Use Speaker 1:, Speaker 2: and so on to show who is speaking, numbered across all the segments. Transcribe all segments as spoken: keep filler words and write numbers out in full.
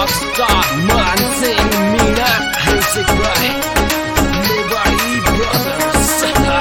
Speaker 1: Rockstar Mansing Mina Music by Liberty Brothers.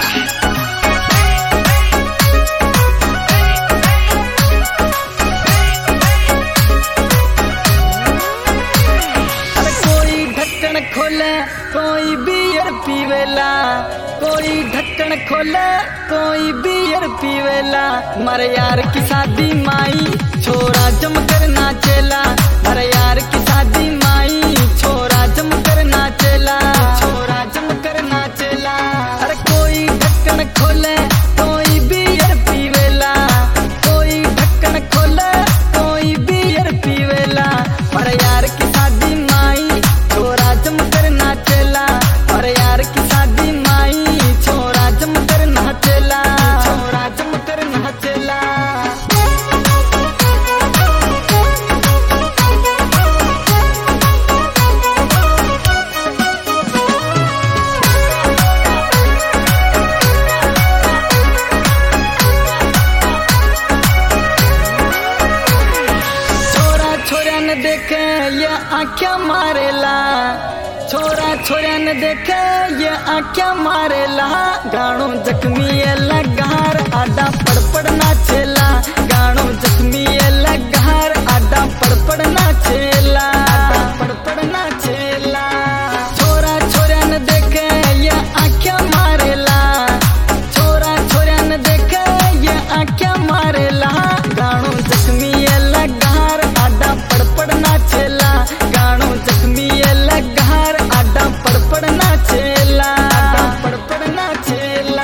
Speaker 2: अरे कोई ढक्कन खोले कोई बियर पीवेला, कोई ढक्कन खोले कोई बियर पीवेला। मर यार की शादी माई छोरा जम कर नाचेला, मर यार की शादी माई छोरा जम कर नाचेला, छोरा जम कर नाचेला। अरे कोई ढक्कन खोले कोई बियर पीवेला, कोई ढक्कन खोले कोई बियर पीवेला। मर यार की शादी माई छोरा जम कर नाचेला, मर यार की शादी माई छोरा जम कर नाचेला, छोरा जम कर नाचेला। छोरा छोरा न देखे ये आँखें मारेला, छोरा छोरा न देखे ये आँखें मारेला। गाणो जख्मी ये लगार आडा पड़पड़ नाचेला, गाणो जख्मी ये लगार आडा पड़पड़ नाचेला, आडा पड़पड़ नाचेला। छोरा छोरा न देखे ये आँखें मारेला, छोरा छोरा न देखे ये आँखें मारेला। गाणो जख्मी ये लगार आडा पड़पड़ नाचेला, गाणो जख्मी ये लगार आडा पड़पड़ नाचेला, आडा पड़पड़ नाचेला।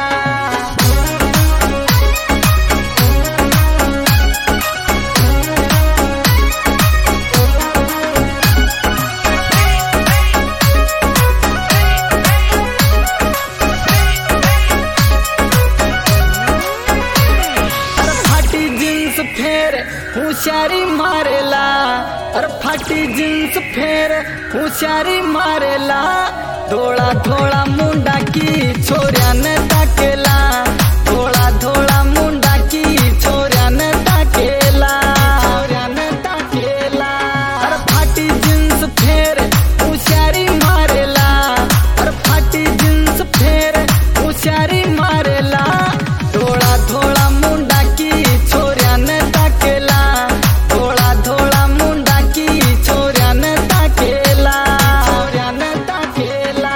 Speaker 2: अरे फाटी जींस फेर होशियारी मारेला, अरे फाटी जींस फेर होशियारी मारेला। धोला धोला मुंडा की छोरिया ने ताकेला, धोला धोला मुंडा की छोरिया ने ताकेला, छोरिया ने ताकेला। अरे फाटी जींस फेर होशियारी मारेला, अरे फाटी जींस फेर होशियारी मारेला। धोला धोला मुंडा की छोरिया ने ताकेला, धोला धोला मुंडा की छोरिया ने ताकेला, छोरिया ने ताकेला।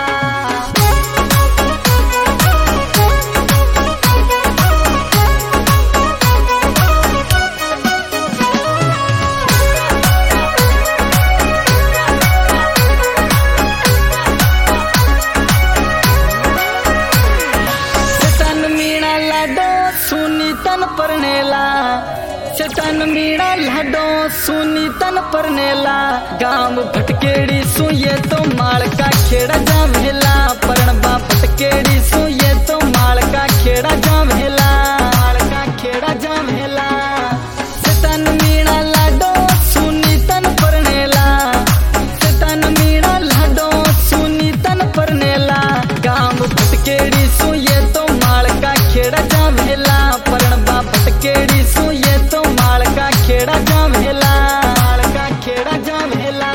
Speaker 2: शैतान मीणा लाडो सुनी तन परनेला, शैतान मीणा लाडो सुनी तन परनेला। गाम भटकेड़ी सुये तो माल का खेड़ा जावेला, परणबा भटकेड़ी सुये तो माल का खेड़ा जावेला, माल का खेड़ा जावेला। शैतान मीणा लाडो सुनी तन परनेला, शैतान मीणा लाडो सुनी तन परनेला। गाम भटकेड़ी सुये तो माल का खेड़ा जावेला, परणबा भटकेड़ी सुये तो माल का खेड़ा जावेला, माल का खेड़ा जावेला।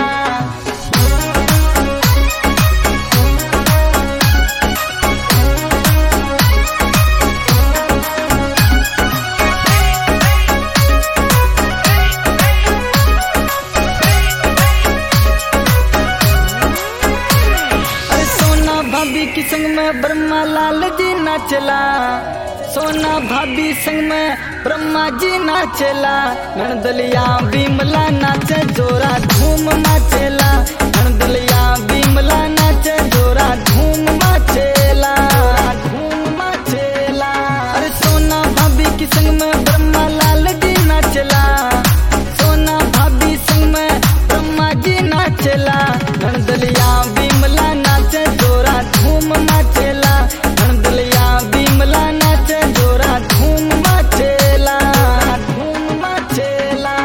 Speaker 2: अरे सोना भाभी की संग में ब्रह्मा लाल जी नाचला, सोना भाभी संग में ब्रह्मा जी नाचेला। नंदलिया बिमला नाचे जोरा धूम नाचेला, नंदलिया बिमला नाचे जोरा धूम नाचेला, धूम नाचेला। अरे सोना भाभी की संग में ब्रह्मा लाल जी नाचला, सोना भाभी संग में ब्रह्मा जी नाचेला। नंदलिया बिमला नाचे जोरा धूम नाचेला, नंदलिया बिमला नाचे जोरा धूम नाचेला, धूम नाचेला।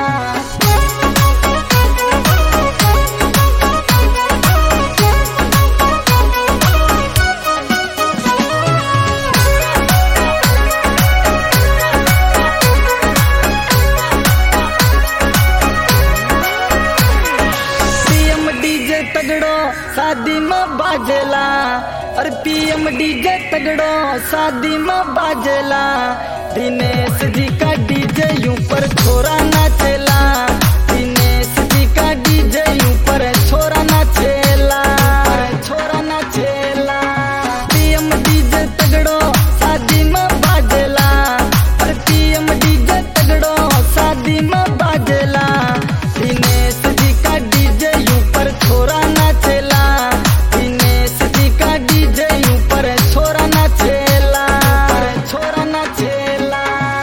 Speaker 2: बाजेला। और पीएम डीजे तगड़ो शादी में बाजेला। दिनेश जी का डीजे यूं पर छोरा नाचेला। दिनेश जी का डीजे यूं पर छोरा नाचेला, छोरा नाचेला। पीएम डीजे तगड़ो शादी में बाजेला। और पीएम डीजे तगड़ो शादी में बाजेला। दिनेश जी का डीजे यूं पर छोरा नाचेला। दिनेश जी का डीजे यूं पर छोरा नाचेला, छोरा नाचेला।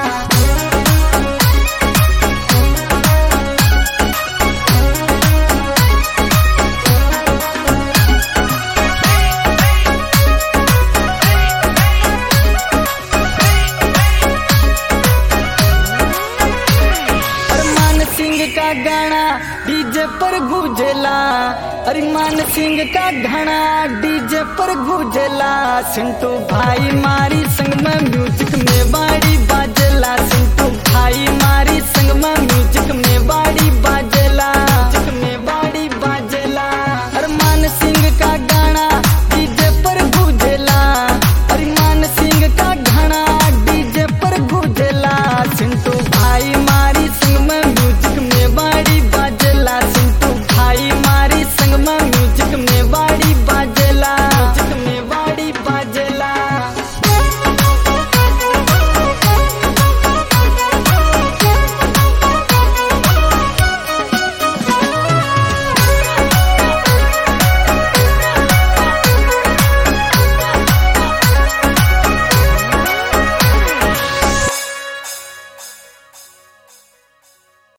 Speaker 2: अरमान सिंह का गाना डीजे पर गूंजेला। अरमान सिंह का गाना डीजे पर गूंजेला। सिंटू भाई मारी संग में म्यूजिक में बाड़ी बाजेला। सिंटू भाई मारी संग